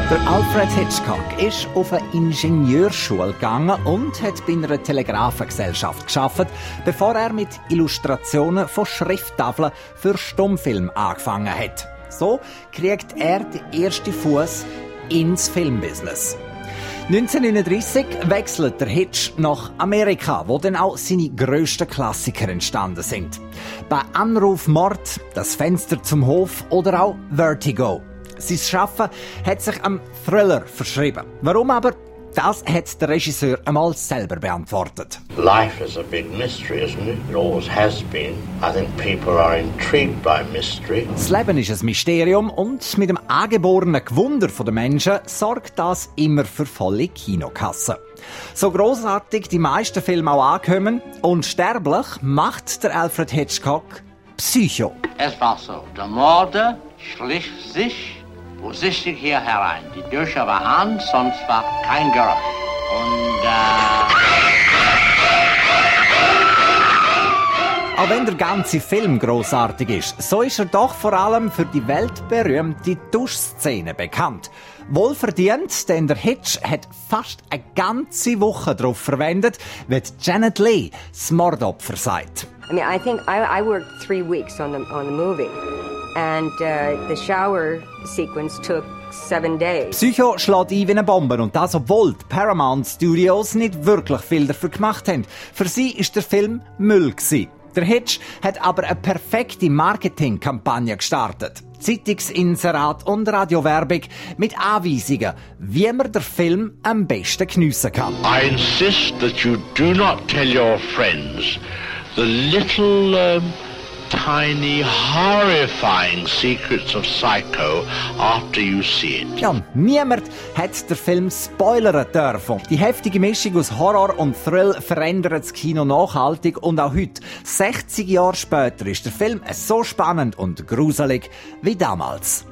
Der Alfred Hitchcock ist auf eine Ingenieurschule gegangen und hat bei einer Telegrafengesellschaft gearbeitet, bevor er mit Illustrationen von Schrifttafeln für Stummfilm angefangen hat. So kriegt er den ersten Fuß ins Filmbusiness. 1939 wechselt der Hitch nach Amerika, wo dann auch seine grössten Klassiker entstanden sind. Bei Anruf Mord, Das Fenster zum Hof oder auch Vertigo. Sein Schaffen hat sich am Thriller verschrieben. Warum aber? Das hat der Regisseur einmal selber beantwortet. Life is a big mystery, isn't it? It always has been. I think people are intrigued by mystery. Das Leben ist ein Mysterium und mit dem angeborenen Gewunder der Menschen sorgt das immer für volle Kinokassen. So grossartig die meisten Filme auch ankommen, unsterblich macht der Alfred Hitchcock Psycho. Es war so, der Mörder schlich sich vorsichtig hier herein. Die Tür war an, sonst war kein Geräusch. Und Auch wenn der ganze Film grossartig ist, so ist er doch vor allem für die weltberühmte Duschszene bekannt. Wohlverdient, denn der Hitch hat fast eine ganze Woche darauf verwendet, wie Janet Leigh das Mordopfer sagt. I mean, I think I worked 3 weeks on the movie, and the shower sequence took 7 days. Psycho schlägt ein wie eine Bombe und das, obwohl die Paramount Studios nicht wirklich viel dafür gemacht haben. Für sie ist der Film Müll gewesen. Der Hitch hat aber eine perfekte Marketingkampagne gestartet. Zeitungsinserat und Radiowerbung mit Anweisungen, wie man den Film am besten geniessen kann. I insist that you do not tell your friends the little tiny, horrifying secrets of Psycho after you see it. Ja, niemand hat den Film spoilern dürfen. Die heftige Mischung aus Horror und Thrill verändert das Kino nachhaltig und auch heute, 60 Jahre später, ist der Film so spannend und gruselig wie damals.